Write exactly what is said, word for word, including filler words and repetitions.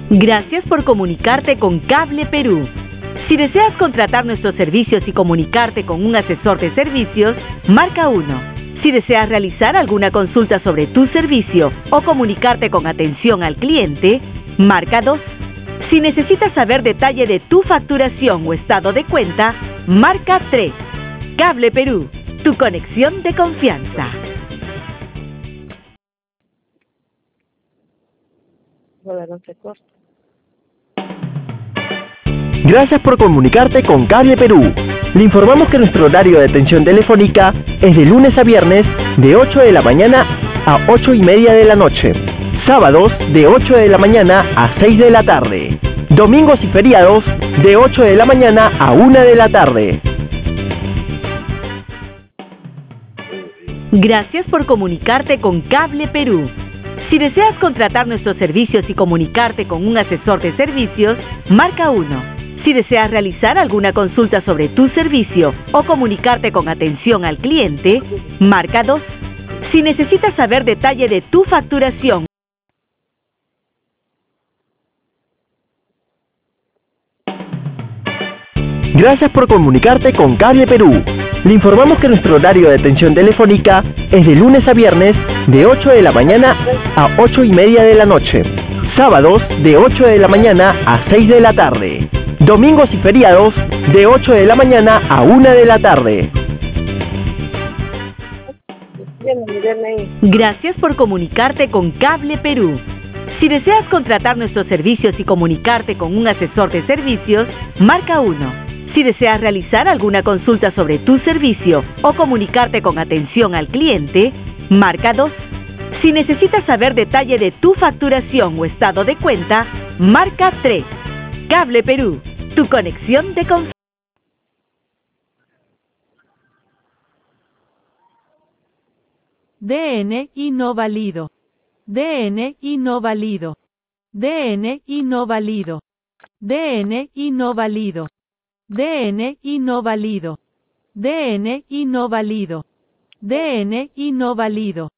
Gracias por comunicarte con Cable Perú. Si deseas contratar nuestros servicios y comunicarte con un asesor de servicios, marca uno. Si deseas realizar alguna consulta sobre tu servicio o comunicarte con atención al cliente, marca dos. Si necesitas saber detalle de tu facturación o estado de cuenta, marca tres. Cable Perú, tu conexión de confianza. Gracias por comunicarte con Cable Perú. Le informamos que nuestro horario de atención telefónica es de lunes a viernes de ocho de la mañana a ocho y media de la noche. Sábados de ocho de la mañana a seis de la tarde. Domingos y feriados de ocho de la mañana a una de la tarde. Gracias por comunicarte con Cable Perú. Si deseas contratar nuestros servicios y comunicarte con un asesor de servicios, marca uno. Si deseas realizar alguna consulta sobre tu servicio o comunicarte con atención al cliente, marca dos. Si necesitas saber detalle de tu facturación, Gracias por comunicarte con Cable Perú. Le informamos que nuestro horario de atención telefónica es de lunes a viernes de ocho de la mañana a ocho y media de la noche. Sábados de ocho de la mañana a seis de la tarde. Domingos y feriados de ocho de la mañana a una de la tarde. Gracias por comunicarte con Cable Perú. Si deseas contratar nuestros servicios y comunicarte con un asesor de servicios, marca uno. Si deseas realizar alguna consulta sobre tu servicio o comunicarte con atención al cliente, marca dos. Si necesitas saber detalle de tu facturación o estado de cuenta, marca tres. Cable Perú, tu conexión de confianza. D N I no válido. D N I no válido. D N I no válido. D N I no válido. D N I no válido. D N I no válido. D N I no válido.